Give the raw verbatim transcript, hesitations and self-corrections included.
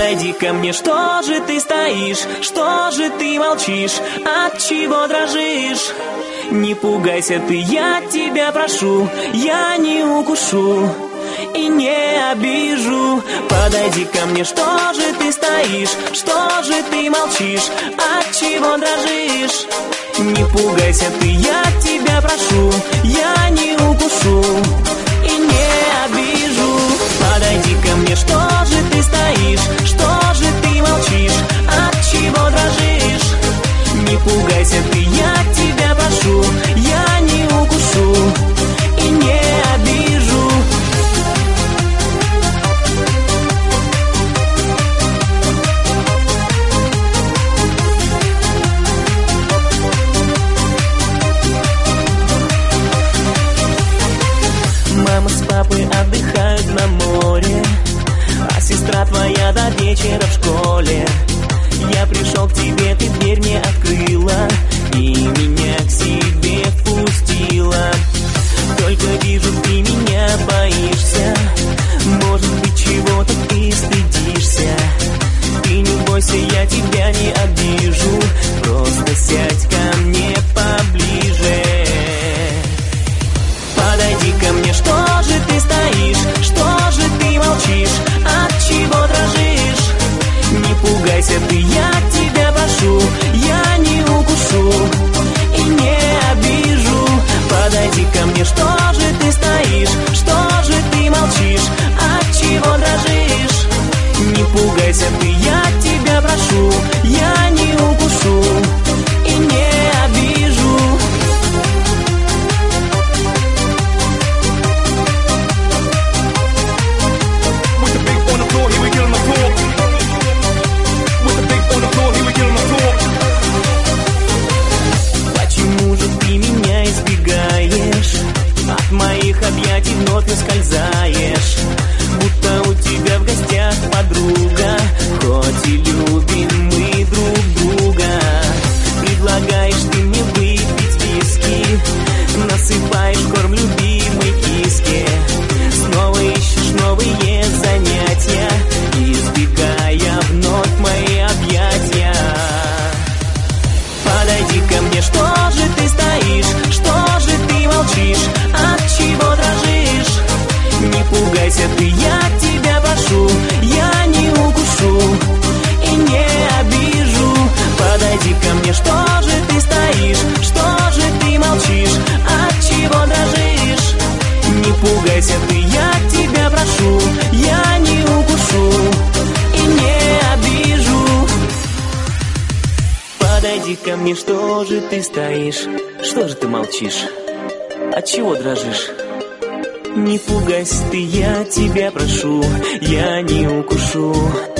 Подойди ко мне, что же ты стоишь? Что же ты молчишь? От чего дрожишь? Не пугайся ты, я тебя прошу, я не укушу и не обижу. Подойди ко мне, что же ты стоишь? Что же ты молчишь? От чего дрожишь? Не пугайся ты, я тебя прошу, я не укушу и не обижу. Подойди ко мне, что же ты стоишь? Что же ты молчишь? От чего дрожишь? Не пугайся ты, я тебя прошу, я не укушу и не обижу. Мама с папой отдыхают на море, а сестра твоя до вечера в школе. Я пришел к тебе, ты дверь мне открыла и меня к себе впустила. Только вижу, ты меня боишься, может быть, чего-то ты стыдишься. Ты не бойся, я тебя не обижу, просто сядь ко мне поближе. Подойди ко мне, что же ты стоишь? Что же ты молчишь? От чего дрожишь? Не пугайся ты, я тебя прошу, я не укушу и не обижу. Подойди ко мне, что же ты стоишь? Что же ты молчишь? От чего дрожишь? Не пугайся ты, я тебя прошу, я не укушу и не обижу. Почему же ты меня избегаешь? От моих объятий вновь ускользаешь, будто у тебя в гостях подруга, хоть и любим мы друг друга. Предлагаешь ты мне выпить виски, насыпаешь корм любимой киске. Снова ищешь новые занятия, избегая вновь мои объятия. Подойди ко мне, что же ты стоишь? Что же ты молчишь? От чего дрожишь? Не пугайся ты, я тебя прошу, я не укушу и не обижу. Подойди ко мне, что же ты стоишь? Что же ты молчишь? От чего дрожишь? Не пугайся ты, я тебя прошу, я не укушу и не обижу. Подойди ко мне, что же ты стоишь? Что же ты молчишь? От чего дрожишь? Не пугайся ты, я тебя прошу, я не укушу